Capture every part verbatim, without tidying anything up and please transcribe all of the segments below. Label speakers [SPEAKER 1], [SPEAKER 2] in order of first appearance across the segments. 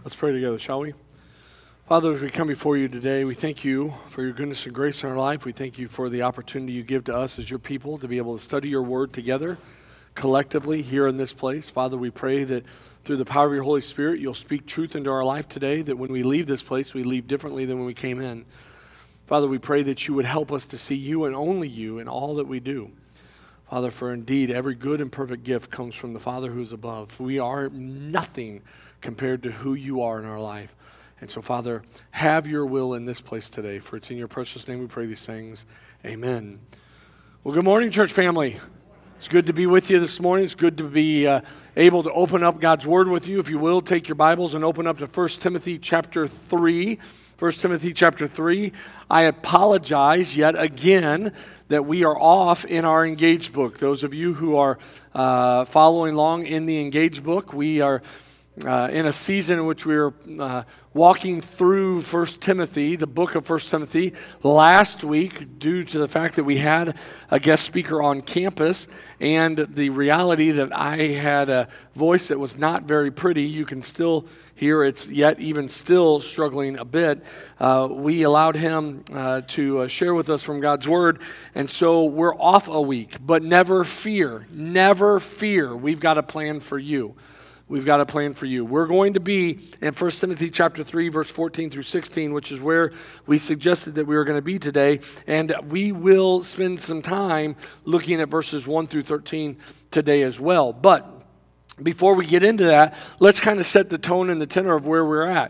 [SPEAKER 1] Let's pray together, shall we? Father, as we come before you today, we thank you for your goodness and grace in our life. We thank you for the opportunity you give to us as your people to be able to study your word together, collectively here in this place. Father, we pray that through the power of your Holy Spirit, you'll speak truth into our life today, that when we leave this place, we leave differently than when we came in. Father, we pray that you would help us to see you and only you in all that we do. Father, for indeed every good and perfect gift comes from the Father who is above. We are nothing compared to who you are in our life. And so, Father, have your will in this place today. For it's in your precious name we pray these things. Amen. Well, good morning, church family. It's good to be with you this morning. It's good to be uh, able to open up God's Word with you. If you will, take your Bibles and open up to First Timothy chapter three. First Timothy chapter three. I apologize yet again that we are off in our Engage book. Those of you who are uh, following along in the Engage book, we are uh, in a season in which we are uh, walking through First Timothy, the book of First Timothy. Last week, due to the fact that we had a guest speaker on campus and the reality that I had a voice that was not very pretty, you can still hear it's yet even still struggling a bit. Uh, we allowed him uh, to uh, share with us from God's Word, and so we're off a week. But never fear, never fear. We've got a plan for you. We've got a plan for you. We're going to be in First Timothy chapter three, verse fourteen through sixteen, which is where we suggested that we were going to be today. And we will spend some time looking at verses one through thirteen today as well. But before we get into that, let's kind of set the tone and the tenor of where we're at.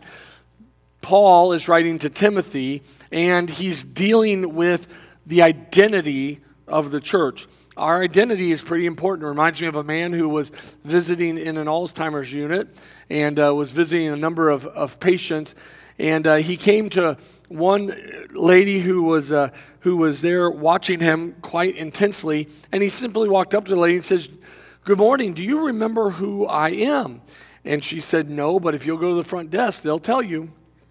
[SPEAKER 1] Paul is writing to Timothy, and he's dealing with the identity of the church. Our identity is pretty important. It reminds me of a man who was visiting in an Alzheimer's unit and uh, was visiting a number of, of patients. And uh, he came to one lady who was uh, who was there watching him quite intensely. And he simply walked up to the lady and says, "Good morning, do you remember who I am?" And she said, "No, but if you'll go to the front desk, they'll tell you."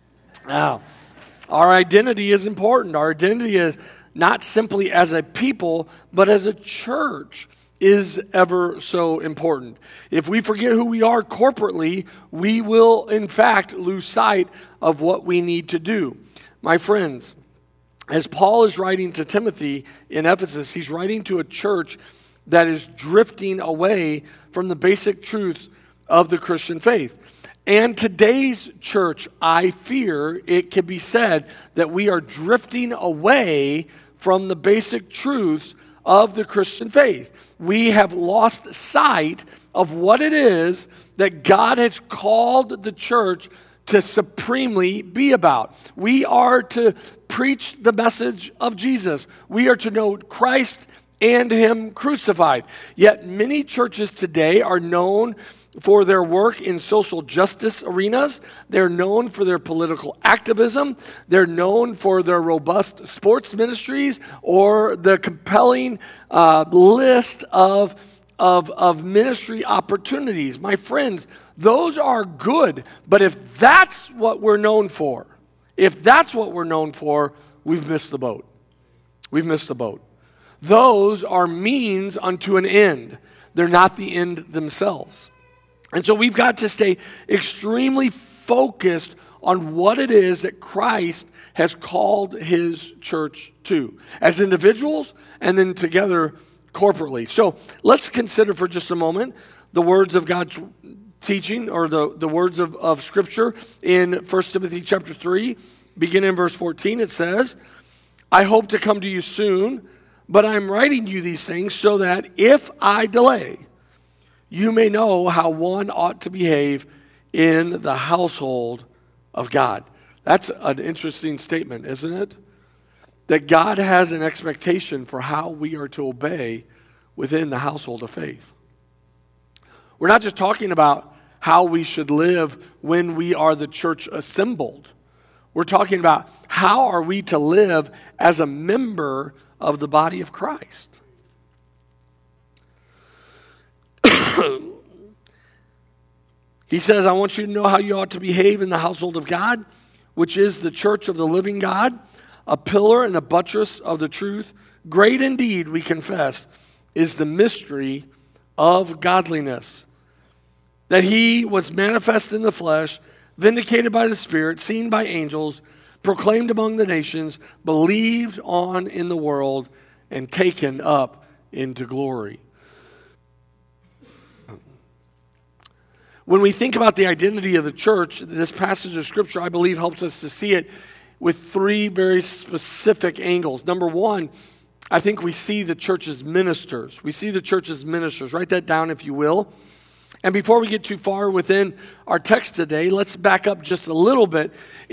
[SPEAKER 1] Now, our identity is important. Our identity is not simply as a people, but as a church is ever so important. If we forget who we are corporately, we will, in fact, lose sight of what we need to do. My friends, as Paul is writing to Timothy in Ephesus, he's writing to a church that is drifting away from the basic truths of the Christian faith. And today's church, I fear it can be said that we are drifting away from the basic truths of the Christian faith. We have lost sight of what it is that God has called the church to supremely be about. We are to preach the message of Jesus. We are to know Christ and Him crucified. Yet many churches today are known for their work in social justice arenas. They're known for their political activism. They're known for their robust sports ministries or the compelling uh, list of, of, of ministry opportunities. My friends, those are good, but if that's what we're known for, if that's what we're known for, we've missed the boat. We've missed the boat. Those are means unto an end. They're not the end themselves. And so we've got to stay extremely focused on what it is that Christ has called His church to, as individuals and then together corporately. So let's consider for just a moment the words of God's teaching, or the, the words of, of Scripture in First Timothy chapter three, beginning in verse fourteen. It says, "I hope to come to you soon, but I'm writing you these things so that if I delay, you may know how one ought to behave in the household of God." That's an interesting statement, isn't it? That God has an expectation for how we are to obey within the household of faith. We're not just talking about how we should live when we are the church assembled. We're talking about how are we to live as a member of the body of Christ. He says, "I want you to know how you ought to behave in the household of God, which is the church of the living God, a pillar and a buttress of the truth. Great indeed, we confess, is the mystery of godliness. That He was manifest in the flesh, vindicated by the Spirit, seen by angels, proclaimed among the nations, believed on in the world, and taken up into glory. When we think about the identity of the church, this passage of Scripture, I believe, helps us to see it with three very specific angles. Number one, I think we see the church's ministers. We see the church's ministers. Write that down, if you will. And before we get too far within our text today, let's back up just a little bit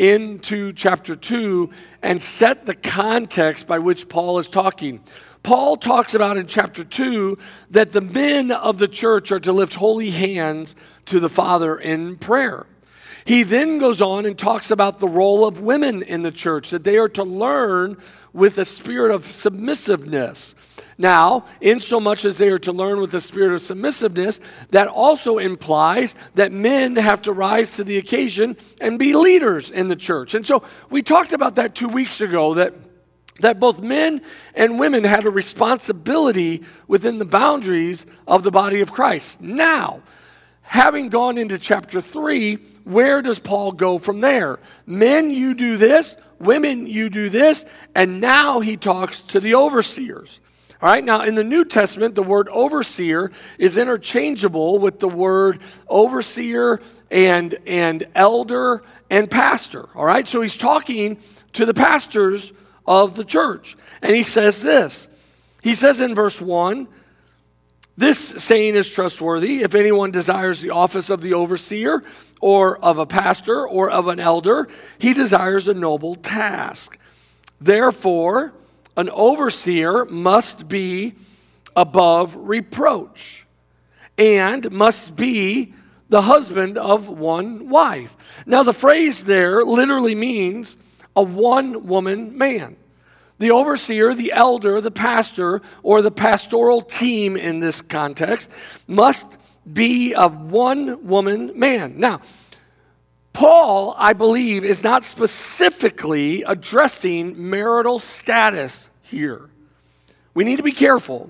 [SPEAKER 1] into chapter two and set the context by which Paul is talking. Paul talks about in chapter two that the men of the church are to lift holy hands to the Father in prayer. He then goes on and talks about the role of women in the church, that they are to learn with a spirit of submissiveness. Now, in so much as they are to learn with a spirit of submissiveness, that also implies that men have to rise to the occasion and be leaders in the church. And so we talked about that two weeks ago, that that both men and women had a responsibility within the boundaries of the body of Christ. Now, having gone into chapter three, where does Paul go from there? Men, you do this. Women, you do this. And now he talks to the overseers. All right, now in the New Testament, the word overseer is interchangeable with the word overseer and, and elder and pastor. All right, so he's talking to the pastors of the church. And he says this. He says in verse one, this saying is trustworthy. If anyone desires the office of the overseer or of a pastor or of an elder, he desires a noble task. Therefore, an overseer must be above reproach and must be the husband of one wife. Now, the phrase there literally means a one-woman man. The overseer, the elder, the pastor, or the pastoral team in this context must be a one-woman man. Now, Paul, I believe, is not specifically addressing marital status here. We need to be careful.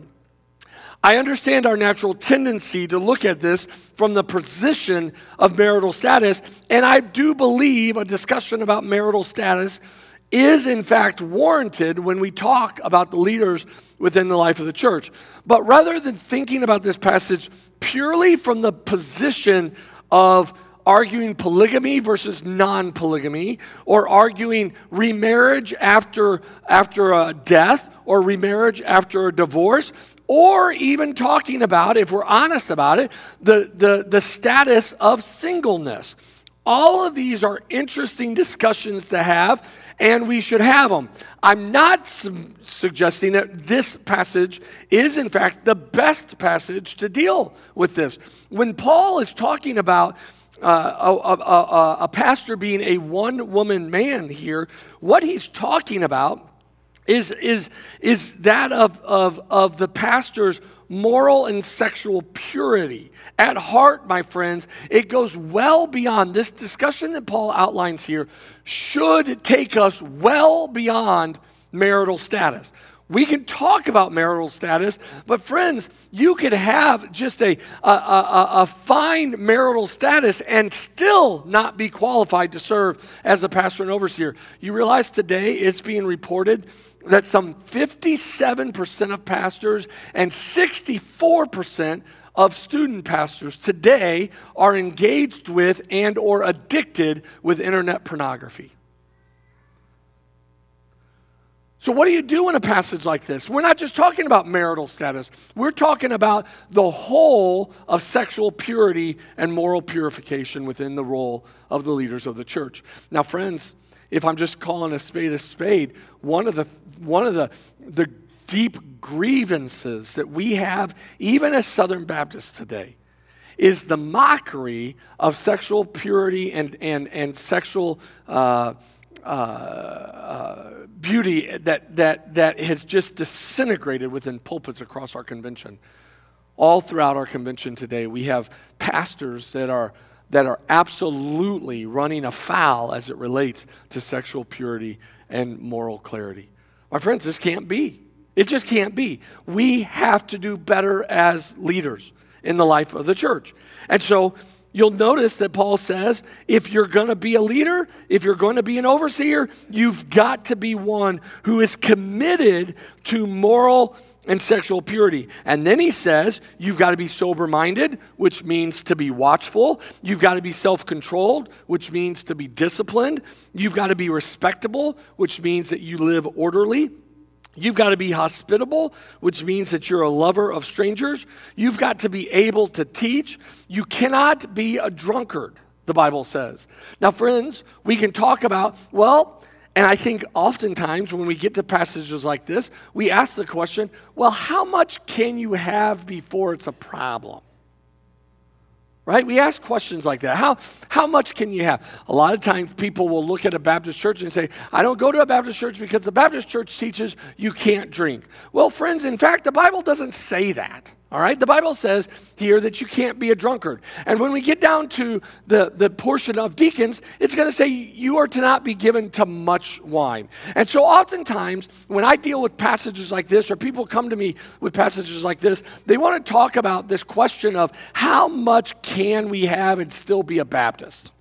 [SPEAKER 1] I understand our natural tendency to look at this from the position of marital status, and I do believe a discussion about marital status is in fact warranted when we talk about the leaders within the life of the church. But rather than thinking about this passage purely from the position of arguing polygamy versus non-polygamy, or arguing remarriage after, after a death, or remarriage after a divorce, or even talking about, if we're honest about it, the, the, the status of singleness. All of these are interesting discussions to have, and we should have them. I'm not su- suggesting that this passage is, in fact, the best passage to deal with this. When Paul is talking about uh, a, a, a, a pastor being a one-woman man here, what he's talking about is, is, is that of, of, of the pastor's moral and sexual purity. At heart, my friends, it goes well beyond this discussion that Paul outlines here, should take us well beyond marital status. We can talk about marital status, but friends, you could have just a, a, a, a fine marital status and still not be qualified to serve as a pastor and overseer. You realize today it's being reported that some fifty-seven percent of pastors and sixty-four percent of student pastors today are engaged with and or addicted with internet pornography. So what do you do in a passage like this? We're not just talking about marital status. We're talking about the whole of sexual purity and moral purification within the role of the leaders of the church. Now, friends, if I'm just calling a spade a spade, one of the one of the the deep grievances that we have, even as Southern Baptists today, is the mockery of sexual purity and and and sexual uh, uh, uh, beauty that that that has just disintegrated within pulpits across our convention. All throughout our convention today, we have pastors that are that are absolutely running afoul as it relates to sexual purity and moral clarity. My friends, this can't be. It just can't be. We have to do better as leaders in the life of the church. And so you'll notice that Paul says, if you're going to be a leader, if you're going to be an overseer, you've got to be one who is committed to moral and sexual purity. And then he says, you've got to be sober-minded, which means to be watchful. You've got to be self-controlled, which means to be disciplined. You've got to be respectable, which means that you live orderly. You've got to be hospitable, which means that you're a lover of strangers. You've got to be able to teach. You cannot be a drunkard, the Bible says. Now, friends, we can talk about, well, and I think oftentimes when we get to passages like this, we ask the question, well, how much can you have before it's a problem? Right? We ask questions like that. How, how much can you have? A lot of times people will look at a Baptist church and say, I don't go to a Baptist church because the Baptist church teaches you can't drink. Well, friends, in fact, the Bible doesn't say that. All right? The Bible says here that you can't be a drunkard. And when we get down to the, the portion of deacons, it's going to say you are to not be given to much wine. And so oftentimes when I deal with passages like this, or people come to me with passages like this, they want to talk about this question of how much can we have and still be a Baptist?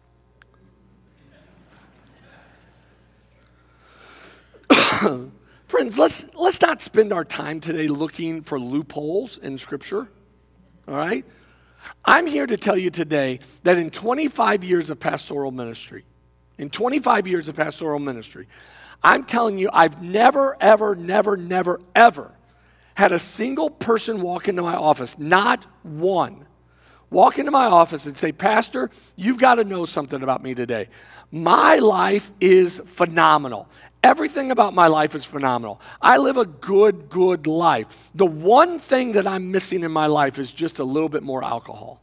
[SPEAKER 1] Friends, let's let's not spend our time today looking for loopholes in Scripture, all right? I'm here to tell you today that in twenty-five years of pastoral ministry, in twenty-five years of pastoral ministry, I'm telling you, I've never, ever, never, never, ever had a single person walk into my office, not one, walk into my office and say, Pastor, you've got to know something about me today. My life is phenomenal. Everything about my life is phenomenal. I live a good, good life. The one thing that I'm missing in my life is just a little bit more alcohol.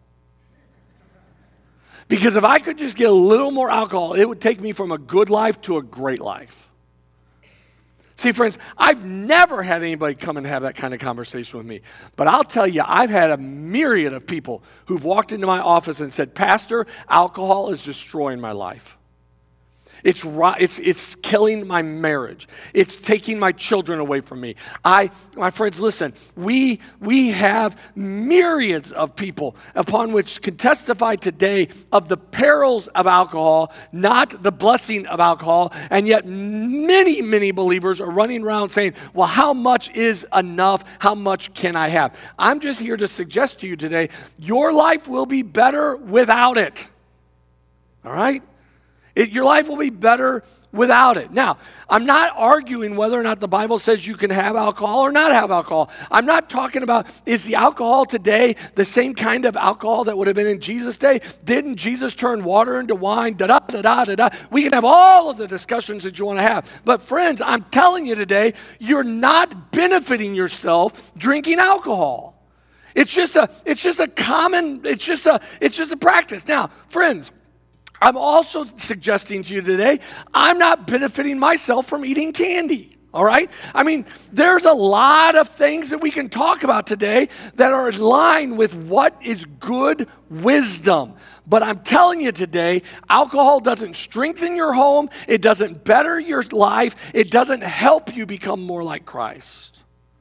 [SPEAKER 1] Because if I could just get a little more alcohol, it would take me from a good life to a great life. See, friends, I've never had anybody come and have that kind of conversation with me. But I'll tell you, I've had a myriad of people who've walked into my office and said, Pastor, alcohol is destroying my life. It's, it's, it's killing my marriage. It's taking my children away from me. I, my friends, listen, we, we have myriads of people upon which can testify today of the perils of alcohol, not the blessing of alcohol, and yet many, many believers are running around saying, well, how much is enough? How much can I have? I'm just here to suggest to you today, your life will be better without it. All right? It, your life will be better without it. Now, I'm not arguing whether or not the Bible says you can have alcohol or not have alcohol. I'm not talking about, is the alcohol today the same kind of alcohol that would have been in Jesus' day? Didn't Jesus turn water into wine? Da-da-da-da-da-da. We can have all of the discussions that you want to have. But friends, I'm telling you today, you're not benefiting yourself drinking alcohol. It's just a, it's just a common, it's just a, it's just a practice. Now, friends, I'm also suggesting to you today, I'm not benefiting myself from eating candy, all right? I mean, there's a lot of things that we can talk about today that are in line with what is good wisdom. But I'm telling you today, alcohol doesn't strengthen your home. It doesn't better your life. It doesn't help you become more like Christ.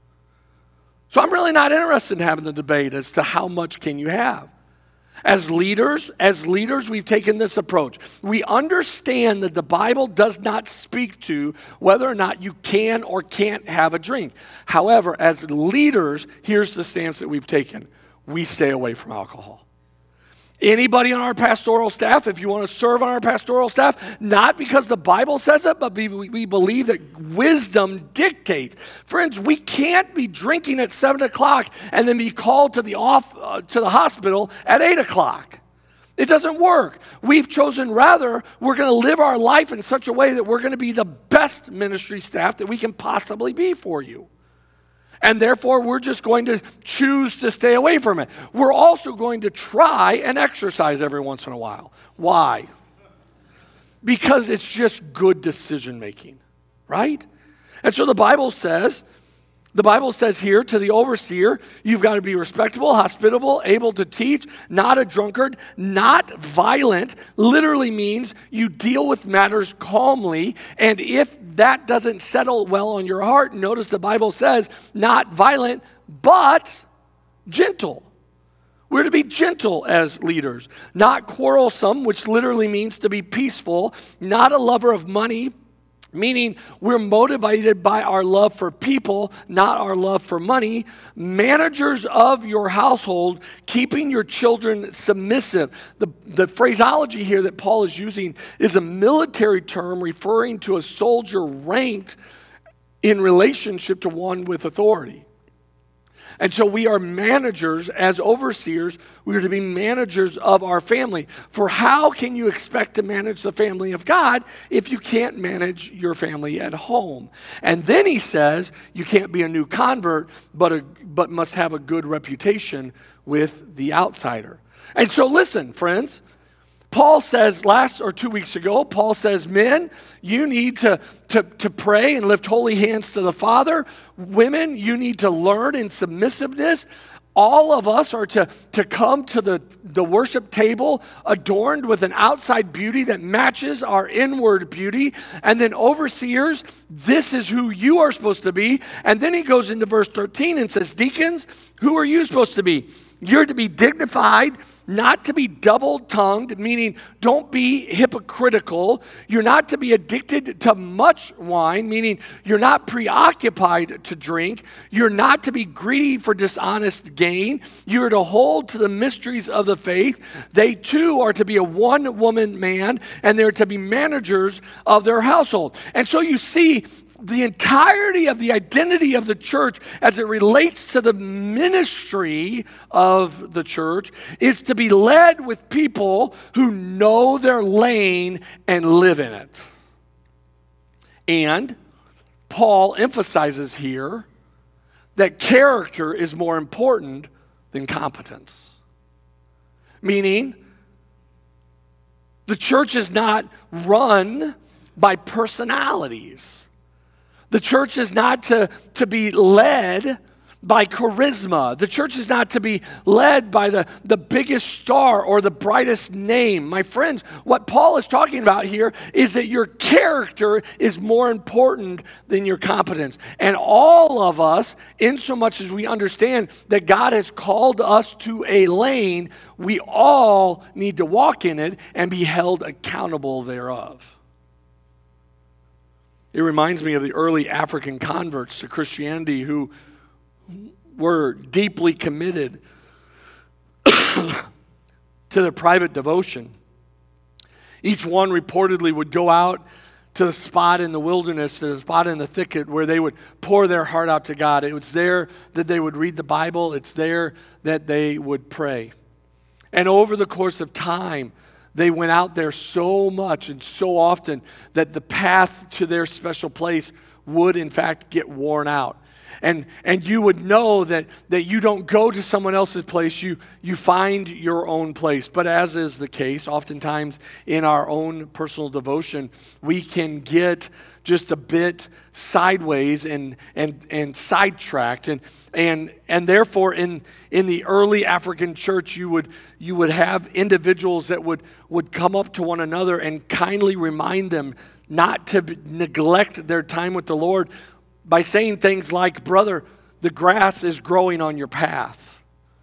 [SPEAKER 1] So I'm really not interested in having the debate as to how much can you have. As leaders, as leaders, we've taken this approach. We understand that the Bible does not speak to whether or not you can or can't have a drink. However, as leaders, here's the stance that we've taken. We stay away from alcohol. Anybody on our pastoral staff, if you want to serve on our pastoral staff, not because the Bible says it, but we, we believe that wisdom dictates. Friends, we can't be drinking at seven o'clock and then be called to the off uh, to the hospital at eight o'clock. It doesn't work. We've chosen rather, we're going to live our life in such a way that we're going to be the best ministry staff that we can possibly be for you. And therefore, we're just going to choose to stay away from it. We're also going to try and exercise every once in a while. Why? Because it's just good decision making, right? And so the Bible says, the Bible says here to the overseer, you've got to be respectable, hospitable, able to teach, not a drunkard, not violent. Literally means you deal with matters calmly. And if that doesn't settle well on your heart, notice the Bible says not violent, but gentle. We're to be gentle as leaders, not quarrelsome, which literally means to be peaceful, not a lover of money, meaning we're motivated by our love for people, not our love for money. Managers of your household, keeping your children submissive. The, the phraseology here that Paul is using is a military term referring to a soldier ranked in relationship to one with authority. And so we are managers as overseers. We are to be managers of our family. For how can you expect to manage the family of God if you can't manage your family at home? And then he says you can't be a new convert, but, a, but must have a good reputation with the outsider. And so listen, friends. Paul says last or two weeks ago, Paul says, men, you need to, to, to pray and lift holy hands to the Father. Women, you need to learn in submissiveness. All of us are to, to come to the, the worship table adorned with an outside beauty that matches our inward beauty. And then overseers, this is who you are supposed to be. And then he goes into verse thirteen and says, deacons, who are you supposed to be? You're to be dignified, not to be double-tongued, meaning don't be hypocritical. You're not to be addicted to much wine, meaning you're not preoccupied to drink. You're not to be greedy for dishonest gain. You're to hold to the mysteries of the faith. They too are to be a one-woman man, and they're to be managers of their household. And so you see, the entirety of the identity of the church as it relates to the ministry of the church is to be led with people who know their lane and live in it. And Paul emphasizes here that character is more important than competence. Meaning, the church is not run by personalities. The church is not to, to be led by charisma. The church is not to be led by the, the biggest star or the brightest name. My friends, what Paul is talking about here is that your character is more important than your competence. And all of us, in so much as we understand that God has called us to a lane, we all need to walk in it and be held accountable thereof. It reminds me of the early African converts to Christianity who were deeply committed to their private devotion. Each one reportedly would go out to the spot in the wilderness, to the spot in the thicket where they would pour their heart out to God. It was there that they would read the Bible. It's there that they would pray. And over the course of time, they went out there so much and so often that the path to their special place would, in fact, get worn out. And and you would know that, that you don't go to someone else's place, you, you find your own place. But as is the case, oftentimes in our own personal devotion, we can get just a bit sideways and and and sidetracked. And and and therefore in in the early African church, you would you would have individuals that would, would come up to one another and kindly remind them not to neglect their time with the Lord by saying things like, brother, the grass is growing on your path.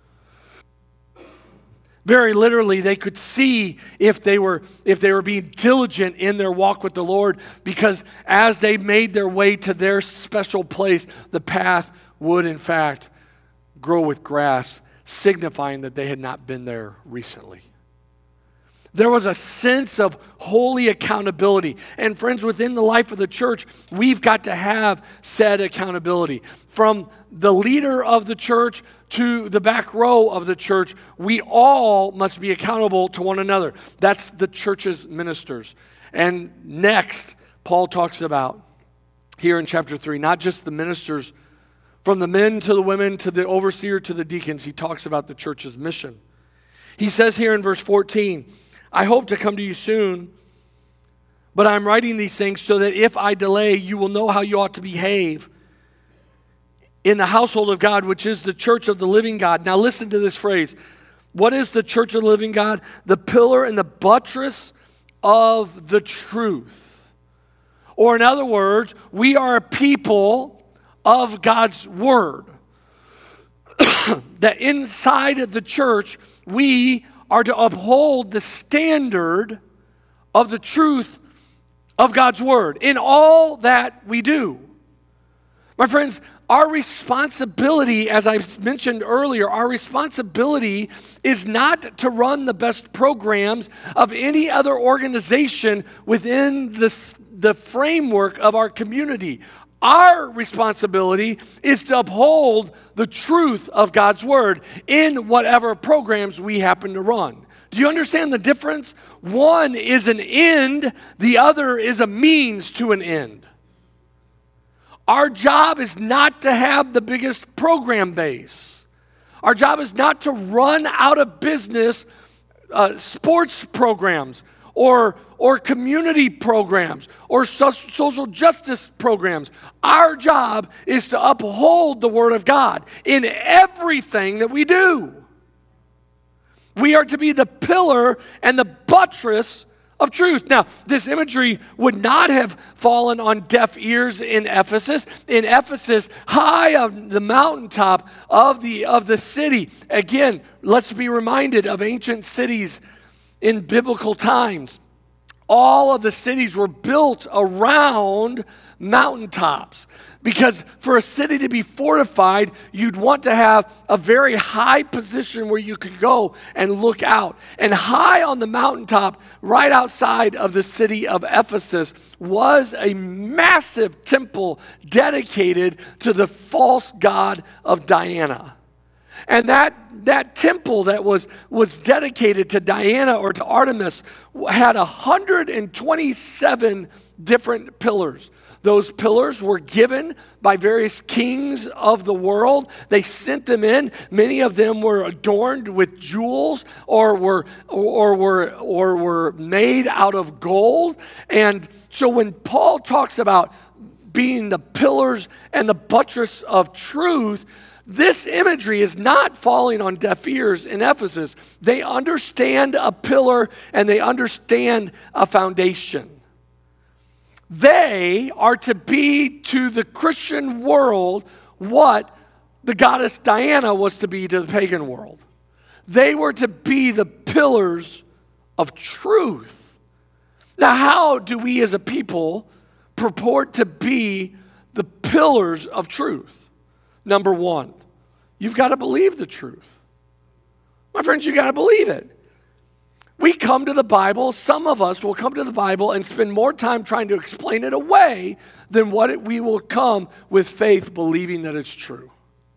[SPEAKER 1] Very literally, they could see if they were if they were being diligent in their walk with the Lord, because as they made their way to their special place, the path would in fact grow with grass, signifying that they had not been there recently. There was a sense of holy accountability. And friends, within the life of the church, we've got to have said accountability. From the leader of the church to the back row of the church, we all must be accountable to one another. That's the church's ministers. And next, Paul talks about, here in chapter three, not just the ministers, from the men to the women to the overseer to the deacons, he talks about the church's mission. He says here in verse fourteen, I hope to come to you soon, but I'm writing these things so that if I delay, you will know how you ought to behave in the household of God, which is the church of the living God. Now listen to this phrase. What is the church of the living God? The pillar and the buttress of the truth. Or in other words, we are a people of God's word. that inside of the church, we are to uphold the standard of the truth of God's word in all that we do. My friends, our responsibility, as I mentioned earlier, our responsibility is not to run the best programs of any other organization within this, the framework of our community. Our responsibility is to uphold the truth of God's word in whatever programs we happen to run. Do you understand the difference? One is an end, the other is a means to an end. Our job is not to have the biggest program base. Our job is not to run out of business uh, sports programs or, or community programs or so- social justice programs. Our job is to uphold the Word of God in everything that we do. We are to be the pillar and the buttress of truth. Now, this imagery would not have fallen on deaf ears in Ephesus. In Ephesus, high on the mountaintop of the, of the city. Again, let's be reminded of ancient cities in biblical times. All of the cities were built around mountaintops. Because for a city to be fortified, you'd want to have a very high position where you could go and look out. And high on the mountaintop, right outside of the city of Ephesus, was a massive temple dedicated to the false god of Diana. And that, that temple that was, was dedicated to Diana or to Artemis had one hundred twenty-seven different pillars. Those pillars were given by various kings of the world. They sent them in. Many of them were adorned with jewels or were or were or were made out of gold. And so when Paul talks about being the pillars and the buttress of truth, this imagery is not falling on deaf ears in Ephesus. They understand a pillar and they understand a foundation. They are to be to the Christian world what the goddess Diana was to be to the pagan world. They were to be the pillars of truth. Now, how do we as a people purport to be the pillars of truth? Number one, you've got to believe the truth. My friends, you've got to believe it. We come to the Bible, some of us will come to the Bible and spend more time trying to explain it away than what it, we will come with faith believing that it's true.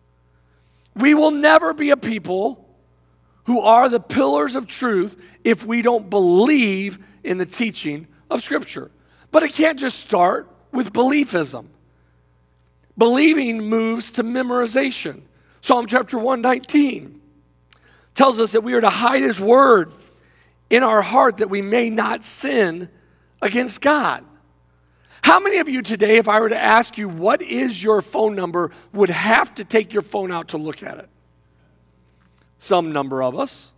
[SPEAKER 1] We will never be a people who are the pillars of truth if we don't believe in the teaching of Scripture. But it can't just start with beliefism. Believing moves to memorization. Psalm chapter one nineteen tells us that we are to hide His word in our heart that we may not sin against God. How many of you today, if I were to ask you what is your phone number, would have to take your phone out to look at it? Some number of us.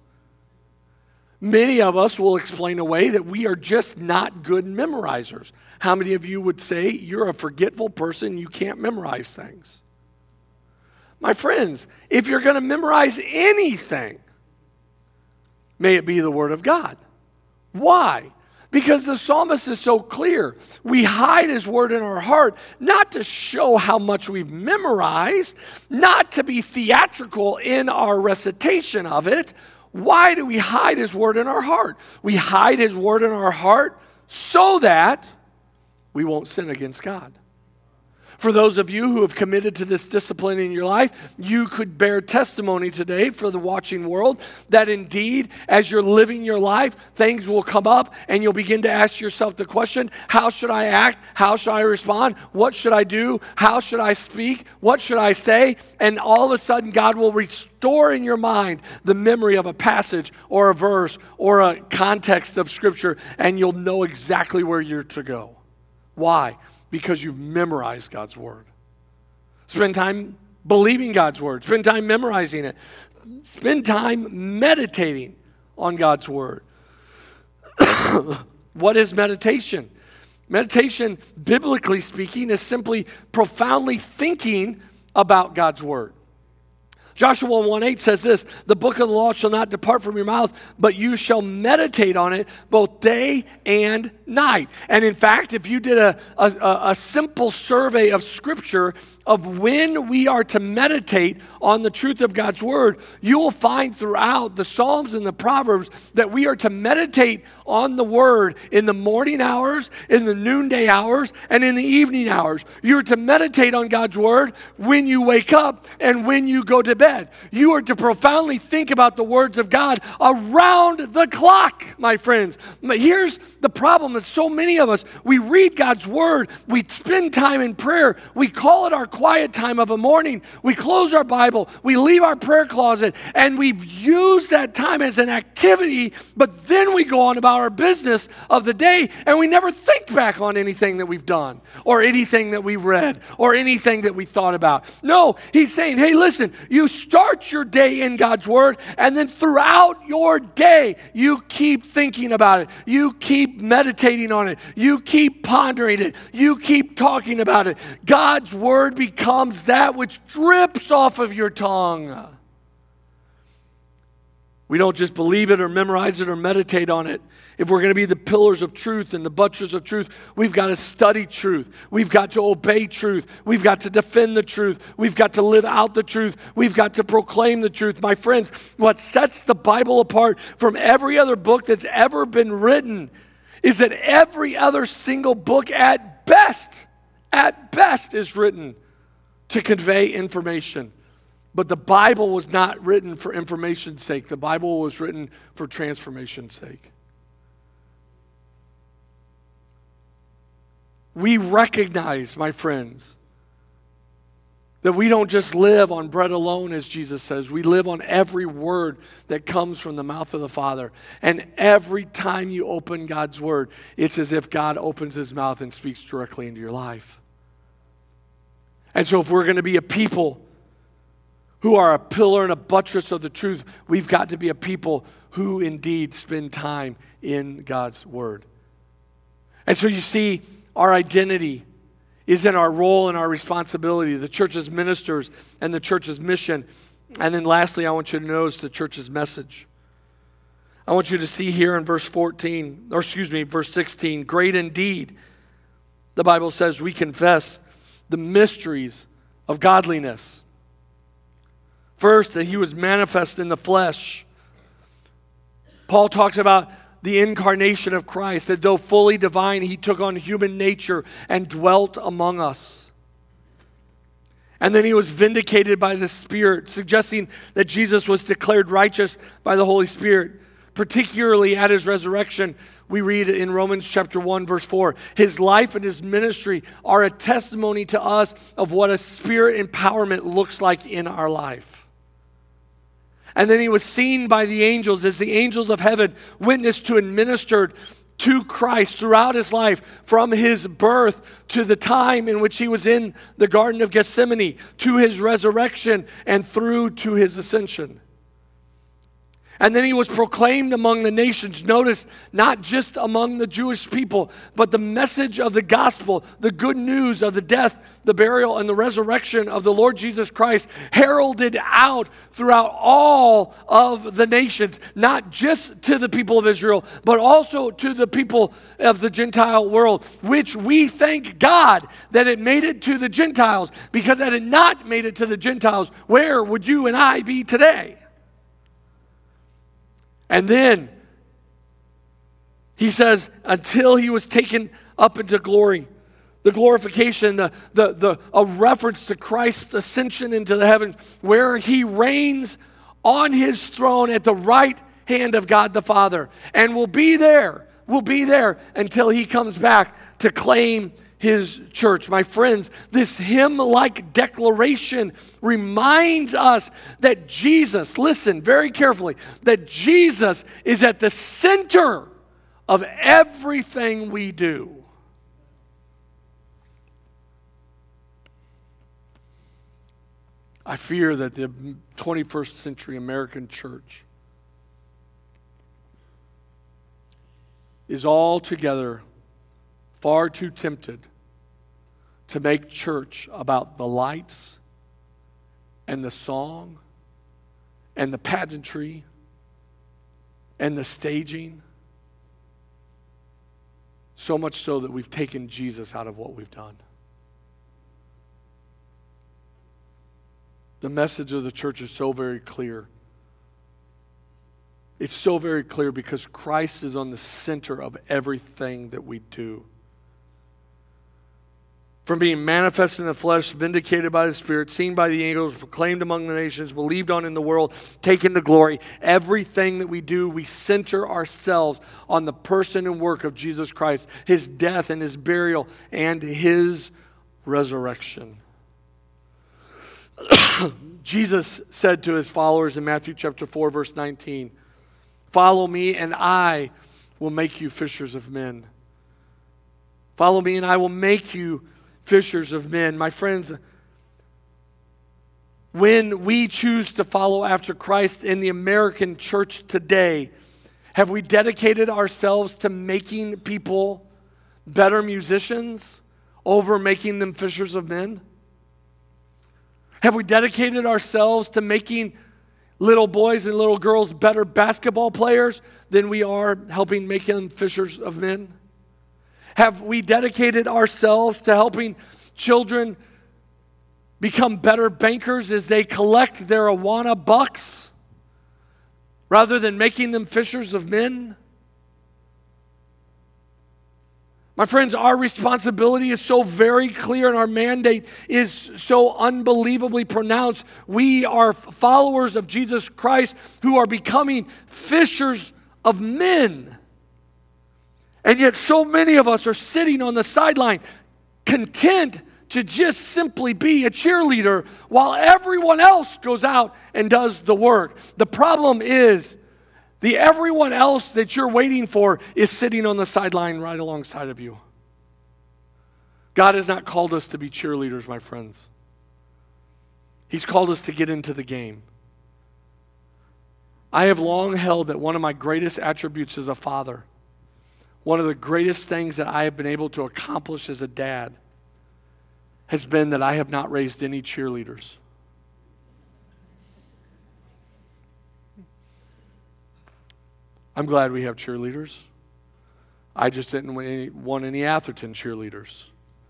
[SPEAKER 1] Many of us will explain away that we are just not good memorizers. How many of you would say you're a forgetful person, you can't memorize things? My friends, if you're going to memorize anything, may it be the Word of God. Why? Because the psalmist is so clear. We hide His Word in our heart, not to show how much we've memorized, not to be theatrical in our recitation of it. Why do we hide His Word in our heart? We hide His Word in our heart so that we won't sin against God. For those of you who have committed to this discipline in your life, you could bear testimony today for the watching world that indeed, as you're living your life, things will come up and you'll begin to ask yourself the question, how should I act? How should I respond? What should I do? How should I speak? What should I say? And all of a sudden, God will restore in your mind the memory of a passage or a verse or a context of Scripture, and you'll know exactly where you're to go. Why? Because you've memorized God's Word. Spend time believing God's Word. Spend time memorizing it. Spend time meditating on God's Word. What is meditation? Meditation, biblically speaking, is simply profoundly thinking about God's Word. Joshua one eight says this, the book of the law shall not depart from your mouth, but you shall meditate on it both day and night. And in fact, if you did a, a, a simple survey of Scripture of when we are to meditate on the truth of God's Word, you will find throughout the Psalms and the Proverbs that we are to meditate on the Word in the morning hours, in the noonday hours, and in the evening hours. You're to meditate on God's Word when you wake up and when you go to bed. You are to profoundly think about the words of God around the clock, my friends. But here's the problem that so many of us, we read God's Word, we spend time in prayer, we call it our quiet time of a morning, we close our Bible, we leave our prayer closet, and we've used that time as an activity, but then we go on about our business of the day, and we never think back on anything that we've done, or anything that we read, or anything that we thought about. No, he's saying, hey, listen, you start your day in God's Word, and then throughout your day, you keep thinking about it, you keep meditating on it, you keep pondering it, you keep talking about it. God's Word becomes that which drips off of your tongue. We don't just believe it or memorize it or meditate on it. If we're going to be the pillars of truth and the buttress of truth, we've got to study truth. We've got to obey truth. We've got to defend the truth. We've got to live out the truth. We've got to proclaim the truth. My friends, what sets the Bible apart from every other book that's ever been written is that every other single book at best, at best is written to convey information. But the Bible was not written for information's sake. The Bible was written for transformation's sake. We recognize, my friends, that we don't just live on bread alone, as Jesus says. We live on every word that comes from the mouth of the Father. And every time you open God's Word, it's as if God opens His mouth and speaks directly into your life. And so if we're going to be a people who are a pillar and a buttress of the truth, we've got to be a people who indeed spend time in God's Word. And so you see, our identity is in our role and our responsibility, the church's ministers and the church's mission. And then lastly, I want you to notice the church's message. I want you to see here in verse fourteen, or excuse me, verse sixteen, great indeed, the Bible says, we confess the mysteries of godliness. First, that He was manifest in the flesh. Paul talks about the incarnation of Christ, that though fully divine, He took on human nature and dwelt among us. And then He was vindicated by the Spirit, suggesting that Jesus was declared righteous by the Holy Spirit. Particularly at His resurrection, we read in Romans chapter one, verse four, His life and His ministry are a testimony to us of what a Spirit empowerment looks like in our life. And then He was seen by the angels as the angels of heaven witnessed to and ministered to Christ throughout His life, from His birth to the time in which He was in the Garden of Gethsemane, to His resurrection, and through to His ascension. And then He was proclaimed among the nations. Notice, not just among the Jewish people, but the message of the gospel, the good news of the death, the burial, and the resurrection of the Lord Jesus Christ, heralded out throughout all of the nations, not just to the people of Israel, but also to the people of the Gentile world, which we thank God that it made it to the Gentiles, because had it not made it to the Gentiles, where would you and I be today? And then He says, until He was taken up into glory. The glorification, the, the, the, a reference to Christ's ascension into the heavens, where He reigns on His throne at the right hand of God the Father. And will be there, will be there until He comes back to claim His church. My friends, this hymn-like declaration reminds us that Jesus, listen very carefully, that Jesus is at the center of everything we do. I fear that the twenty-first century American church is altogether far too tempted to make church about the lights and the song and the pageantry and the staging. So much so that we've taken Jesus out of what we've done. The message of the church is so very clear. It's so very clear because Christ is on the center of everything that we do. From being manifested in the flesh, vindicated by the Spirit, seen by the angels, proclaimed among the nations, believed on in the world, taken to glory. Everything that we do, we center ourselves on the person and work of Jesus Christ, His death and His burial and His resurrection. Jesus said to His followers in Matthew chapter four, verse nineteen, "Follow me and I will make you fishers of men." Follow me and I will make you fishers of men. My friends, when we choose to follow after Christ in the American church today, have we dedicated ourselves to making people better musicians over making them fishers of men? Have we dedicated ourselves to making little boys and little girls better basketball players than we are helping make them fishers of men? Have we dedicated ourselves to helping children become better bankers as they collect their Awana bucks rather than making them fishers of men? My friends, our responsibility is so very clear and our mandate is so unbelievably pronounced. We are followers of Jesus Christ who are becoming fishers of men. And yet so many of us are sitting on the sideline content to just simply be a cheerleader while everyone else goes out and does the work. The problem is the everyone else that you're waiting for is sitting on the sideline right alongside of you. God has not called us to be cheerleaders, my friends. He's called us to get into the game. I have long held that one of my greatest attributes as a father, one of the greatest things that I have been able to accomplish as a dad, has been that I have not raised any cheerleaders. I'm glad we have cheerleaders. I just didn't want any, want any Atherton cheerleaders.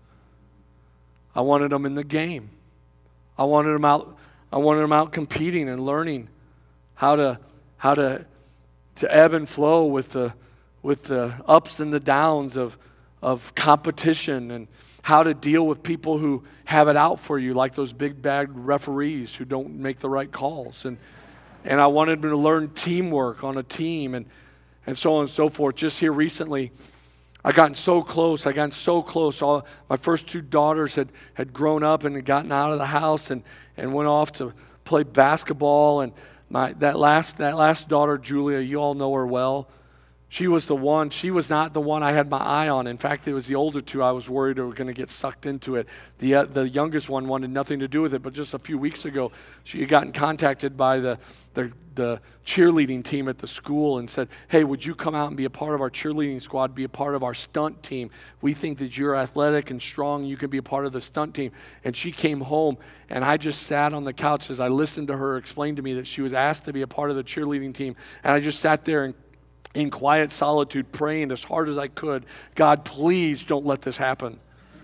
[SPEAKER 1] I wanted them in the game. I wanted them out. I wanted them out competing and learning how to how to to ebb and flow with the with the ups and the downs of of competition, and how to deal with people who have it out for you, like those big bad referees who don't make the right calls. And and I wanted them to learn teamwork on a team, and and so on and so forth. Just here recently, I gotten so close. I gotten so close. All my first two daughters had, had grown up and had gotten out of the house and, and went off to play basketball. And my that last that last daughter, Julia, you all know her well. She was the one, she was not the one I had my eye on. In fact, it was the older two I was worried were going to get sucked into it. The uh, the youngest one wanted nothing to do with it, but just a few weeks ago, she had gotten contacted by the, the, the cheerleading team at the school and said, "Hey, would you come out and be a part of our cheerleading squad, be a part of our stunt team? We think that you're athletic and strong, you can be a part of the stunt team." And she came home, and I just sat on the couch as I listened to her explain to me that she was asked to be a part of the cheerleading team. And I just sat there and in quiet solitude, praying as hard as I could, "God, please don't let this happen."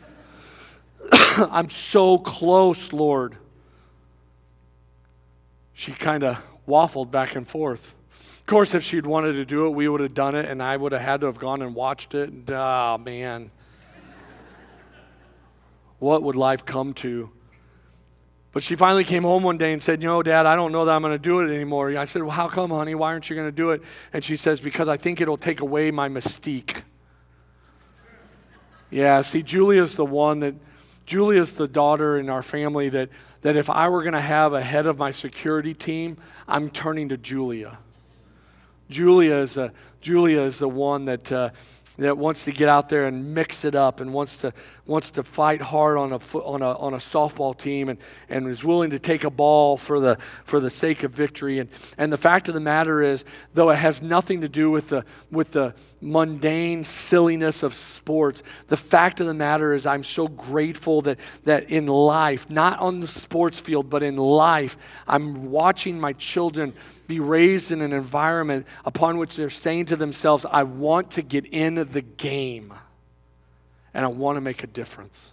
[SPEAKER 1] I'm so close, Lord. She kind of waffled back and forth. Of course, if she'd wanted to do it, we would have done it, and I would have had to have gone and watched it. And, oh, man. What would life come to? But she finally came home one day and said, "You know, Dad, I don't know that I'm going to do it anymore." I said, "Well, how come, honey? Why aren't you going to do it?" And she says, "Because I think it'll take away my mystique." Yeah, see, Julia's the one that, Julia's the daughter in our family that, that if I were going to have a head of my security team, I'm turning to Julia. Julia is, a, Julia is the one that uh, that wants to get out there and mix it up and wants to wants to fight hard on a fo- on a on a softball team and, and is willing to take a ball for the for the sake of victory. And and the fact of the matter is, though it has nothing to do with the with the mundane silliness of sports, the fact of the matter is I'm so grateful that that in life, not on the sports field, but in life, I'm watching my children be raised in an environment upon which they're saying to themselves, I want to get into the game and I want to make a difference.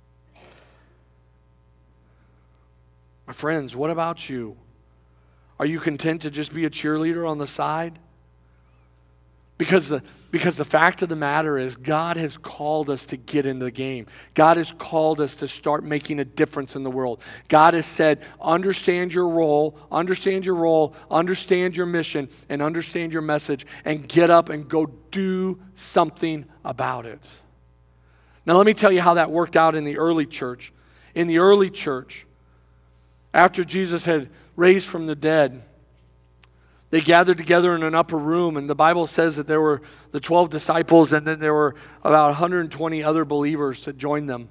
[SPEAKER 1] My friends, what about you? Are you content to just be a cheerleader on the side? Because the, because the fact of the matter is God has called us to get into the game. God has called us to start making a difference in the world. God has said, understand your role, understand your role, understand your mission, and understand your message, and get up and go do something about it. Now let me tell you how that worked out in the early church. In the early church, after Jesus had raised from the dead, they gathered together in an upper room, and the Bible says that there were the twelve disciples, and then there were about one hundred twenty other believers that joined them.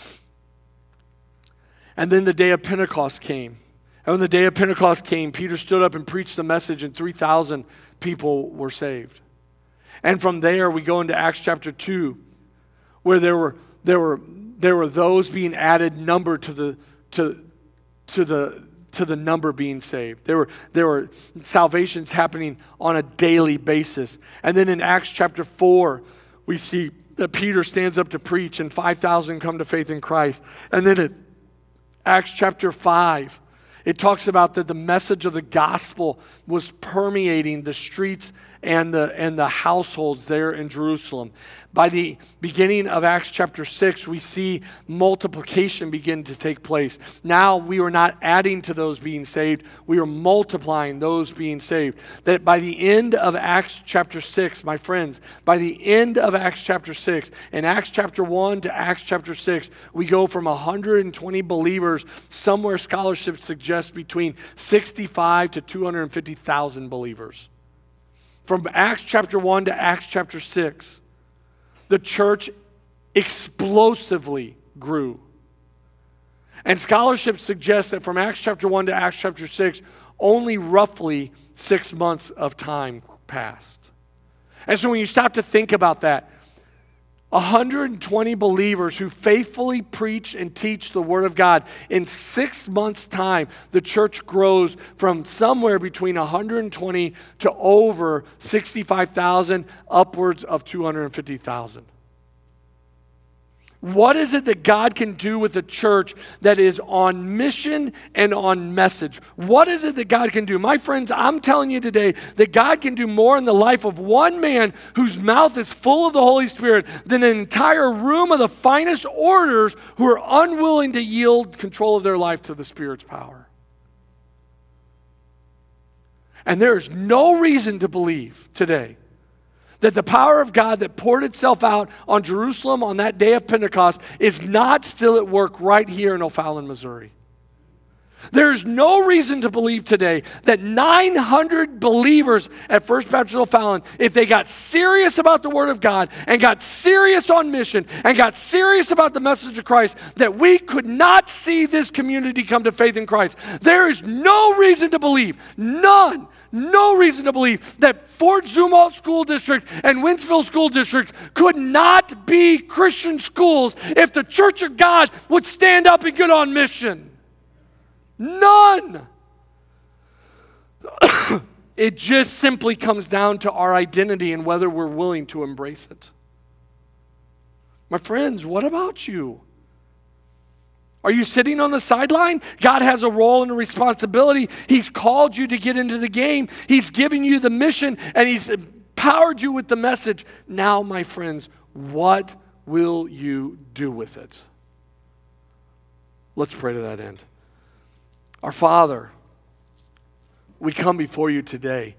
[SPEAKER 1] And then the day of Pentecost came. And when the day of Pentecost came, Peter stood up and preached the message, and three thousand people were saved. And from there, we go into Acts chapter two, where there were there were there were those being added number to the to to the to the number being saved. There were, there were salvations happening on a daily basis. And then in Acts chapter four, we see that Peter stands up to preach and five thousand come to faith in Christ. And then in Acts chapter five, it talks about that the message of the gospel was permeating the streets and the and the households there in Jerusalem. By the beginning of Acts chapter six, we see multiplication begin to take place. Now we are not adding to those being saved, we are multiplying those being saved. That by the end of Acts chapter six, my friends, by the end of Acts chapter six, in Acts chapter one to Acts chapter six, we go from one hundred twenty believers, somewhere scholarship suggests between sixty-five to two hundred fifty thousand believers. From Acts chapter one to Acts chapter six, the church explosively grew. And scholarship suggests that from Acts chapter one to Acts chapter six, only roughly six months of time passed. And so when you stop to think about that, one hundred twenty believers who faithfully preach and teach the Word of God, in six months' time, the church grows from somewhere between one hundred twenty to over sixty-five thousand, upwards of two hundred fifty thousand. What is it that God can do with a church that is on mission and on message? What is it that God can do? My friends, I'm telling you today that God can do more in the life of one man whose mouth is full of the Holy Spirit than an entire room of the finest orators who are unwilling to yield control of their life to the Spirit's power. And there is no reason to believe today that the power of God that poured itself out on Jerusalem on that day of Pentecost is not still at work right here in O'Fallon, Missouri. There's no reason to believe today that nine hundred believers at First Baptist O'Fallon, if they got serious about the Word of God and got serious on mission and got serious about the message of Christ, that we could not see this community come to faith in Christ. There is no reason to believe, none, no reason to believe that Fort Zumwalt School District and Wentzville School District could not be Christian schools if the Church of God would stand up and get on mission. None. It just simply comes down to our identity and whether we're willing to embrace it. My friends, what about you? Are you sitting on the sideline? God has a role and a responsibility. He's called you to get into the game. He's given you the mission, and He's empowered you with the message. Now, my friends, what will you do with it? Let's pray to that end. Our Father, we come before you today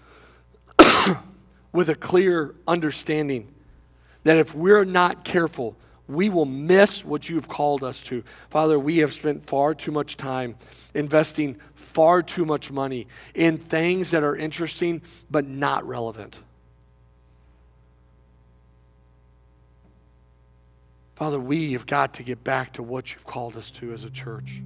[SPEAKER 1] with a clear understanding that if we're not careful, we will miss what you've called us to. Father, we have spent far too much time investing far too much money in things that are interesting but not relevant. Father, we have got to get back to what you've called us to as a church.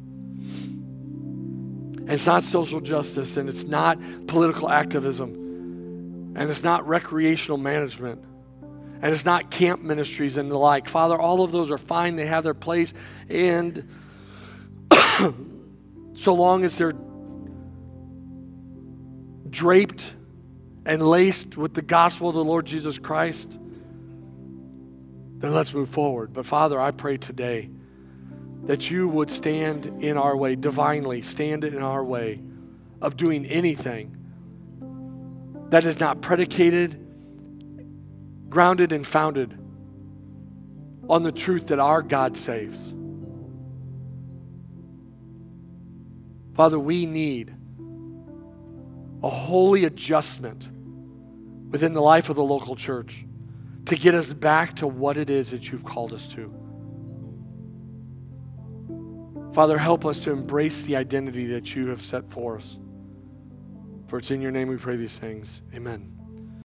[SPEAKER 1] And it's not social justice, and it's not political activism, and it's not recreational management, and it's not camp ministries and the like. Father, all of those are fine. They have their place. And so long as they're draped and laced with the gospel of the Lord Jesus Christ, then let's move forward. But Father, I pray today that you would stand in our way, divinely stand in our way of doing anything that is not predicated, grounded, and founded on the truth that our God saves. Father, we need a holy adjustment within the life of the local church to get us back to what it is that you've called us to. Father, help us to embrace the identity that you have set for us. For it's in your name we pray these things. Amen.